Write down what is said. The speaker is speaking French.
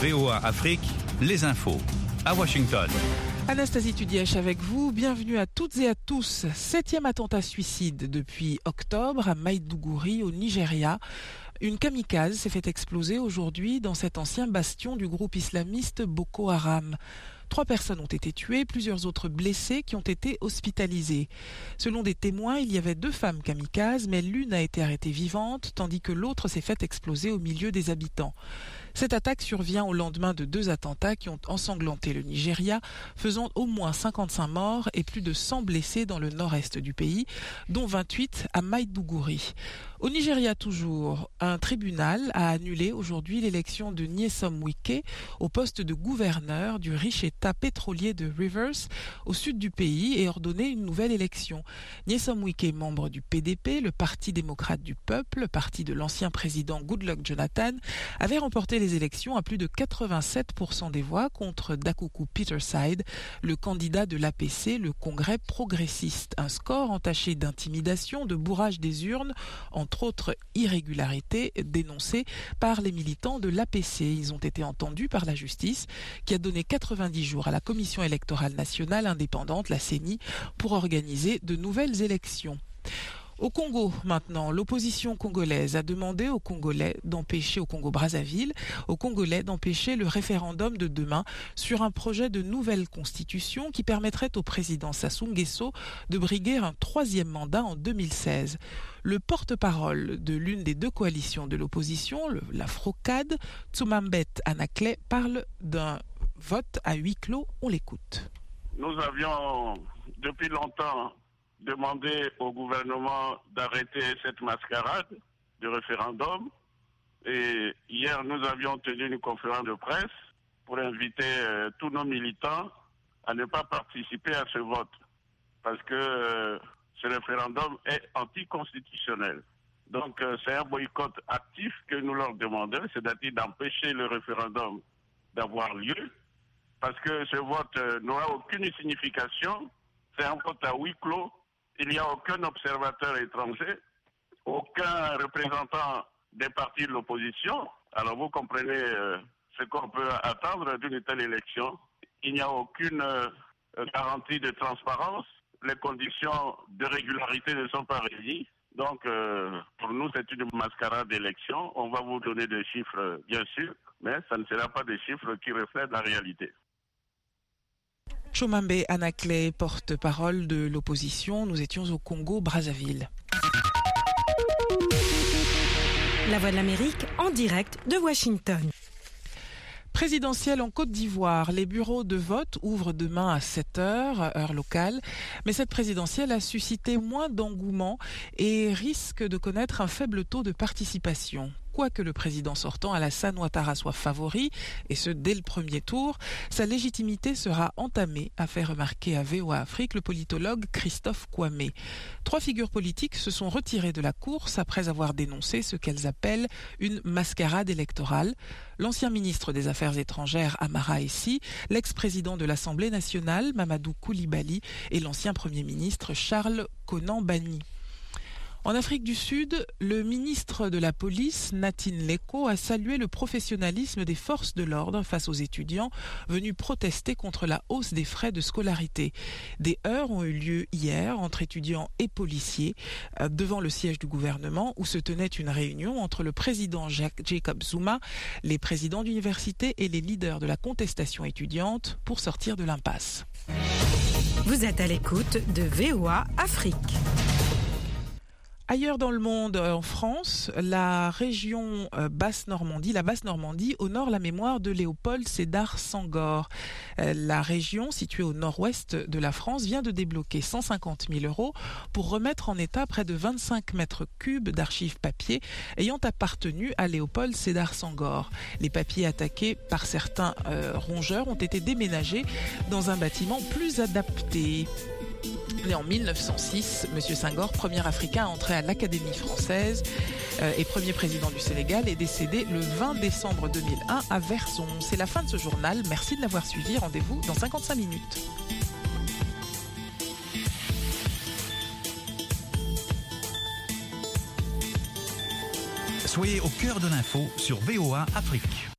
VOA Afrique, les infos. À Washington. Anastasie Tudièche avec vous. Bienvenue à toutes et à tous. 7e attentat suicide depuis octobre à Maïdougouri au Nigeria. Une kamikaze s'est fait exploser aujourd'hui dans cet ancien bastion du groupe islamiste Boko Haram. 3 personnes ont été tuées, plusieurs autres blessées qui ont été hospitalisées. Selon des témoins, il y avait 2 femmes kamikazes, mais l'une a été arrêtée vivante, tandis que l'autre s'est fait exploser au milieu des habitants. Cette attaque survient au lendemain de 2 attentats qui ont ensanglanté le Nigeria, faisant au moins 55 morts et plus de 100 blessés dans le nord-est du pays, dont 28 à Maïdougouri. Au Nigeria toujours, un tribunal a annulé aujourd'hui l'élection de Nyesom Wike au poste de gouverneur du riche État pétrolier de Rivers, au sud du pays, et ordonné une nouvelle élection. Nyesom Wike, membre du PDP, le Parti démocrate du peuple, parti de l'ancien président Goodluck Jonathan, avait remporté les élections à plus de 87% des voix contre Dakuku Peterside, le candidat de l'APC, le Congrès progressiste. Un score entaché d'intimidation, de bourrage des urnes, entre autres irrégularités dénoncées par les militants de l'APC. Ils ont été entendus par la justice qui a donné 90 jours à la Commission électorale nationale indépendante, la CENI, pour organiser de nouvelles élections. Au Congo, maintenant, l'opposition congolaise a demandé aux Congolais d'empêcher, au Congo-Brazzaville, aux Congolais d'empêcher le référendum de demain sur un projet de nouvelle constitution qui permettrait au président Sassou Nguesso de briguer un 3e mandat en 2016. Le porte-parole de l'une des 2 coalitions de l'opposition, la FROCAD, Tsumambet Anakle, parle d'un vote à huis clos. On l'écoute. Nous avions depuis longtemps demandé au gouvernement d'arrêter cette mascarade de référendum. Et hier, nous avions tenu une conférence de presse pour inviter tous nos militants à ne pas participer à ce vote. Parce que ce référendum est anticonstitutionnel. Donc, c'est un boycott actif que nous leur demandons, c'est-à-dire d'empêcher le référendum d'avoir lieu. Parce que ce vote n'aura aucune signification. C'est un vote à huis clos. Il n'y a aucun observateur étranger, aucun représentant des partis de l'opposition. Alors vous comprenez ce qu'on peut attendre d'une telle élection. Il n'y a aucune garantie de transparence. Les conditions de régularité ne sont pas réunies. Donc pour nous, c'est une mascarade d'élection. On va vous donner des chiffres, bien sûr, mais ça ne sera pas des chiffres qui reflètent la réalité. Tsumambet Anakle, porte-parole de l'opposition. Nous étions au Congo-Brazzaville. La Voix de l'Amérique en direct de Washington. Présidentielle en Côte d'Ivoire. Les bureaux de vote ouvrent demain à 7h, heure locale. Mais cette présidentielle a suscité moins d'engouement et risque de connaître un faible taux de participation. Quoique le président sortant Alassane Ouattara soit favori, et ce dès le premier tour, sa légitimité sera entamée, a fait remarquer à VOA Afrique le politologue Christophe Kwame. 3 figures politiques se sont retirées de la course après avoir dénoncé ce qu'elles appellent une mascarade électorale. L'ancien ministre des Affaires étrangères Amara Essi, l'ex-président de l'Assemblée nationale Mamadou Koulibaly et l'ancien Premier ministre Charles Konan Banny. En Afrique du Sud, le ministre de la Police, Natin Leko, a salué le professionnalisme des forces de l'ordre face aux étudiants venus protester contre la hausse des frais de scolarité. Des heurts ont eu lieu hier entre étudiants et policiers devant le siège du gouvernement où se tenait une réunion entre le président Jacob Zuma, les présidents d'université et les leaders de la contestation étudiante pour sortir de l'impasse. Vous êtes à l'écoute de VOA Afrique. Ailleurs dans le monde, en France, la région Basse-Normandie, honore la mémoire de Léopold Sédar Senghor. La région, située au nord-ouest de la France, vient de débloquer 150 000 € pour remettre en état près de 25 mètres cubes d'archives papier ayant appartenu à Léopold Sédar Senghor. Les papiers attaqués par certains rongeurs ont été déménagés dans un bâtiment plus adapté. Né en 1906, M. Senghor, premier Africain à entrer à l'Académie française et premier président du Sénégal, est décédé le 20 décembre 2001 à Vierzon. C'est la fin de ce journal. Merci de l'avoir suivi. Rendez-vous dans 55 minutes. Soyez au cœur de l'info sur VOA Afrique.